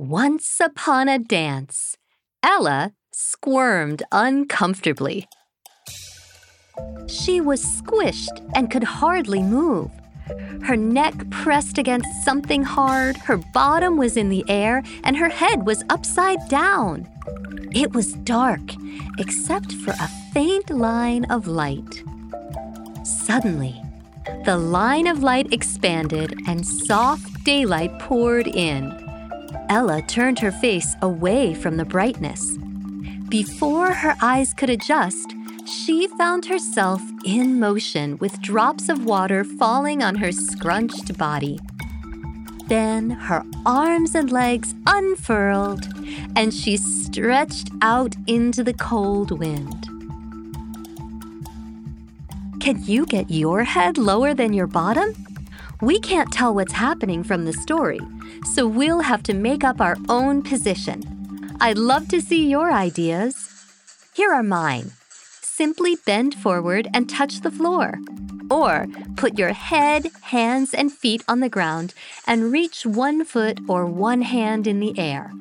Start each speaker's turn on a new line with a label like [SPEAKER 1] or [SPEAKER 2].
[SPEAKER 1] Once upon a dance, Ella squirmed uncomfortably. She was squished and could hardly move. Her neck pressed against something hard, her bottom was in the air, and her head was upside down. It was dark, except for a faint line of light. Suddenly, the line of light expanded and soft daylight poured in. Ella turned her face away from the brightness. Before her eyes could adjust, she found herself in motion with drops of water falling on her scrunched body. Then her arms and legs unfurled, and she stretched out into the cold wind. Can you get your head lower than your bottom? We can't tell what's happening from the story, so we'll have to make up our own position. I'd love to see your ideas. Here are mine. Simply bend forward and touch the floor. Or put your head, hands, and feet on the ground and reach one foot or one hand in the air.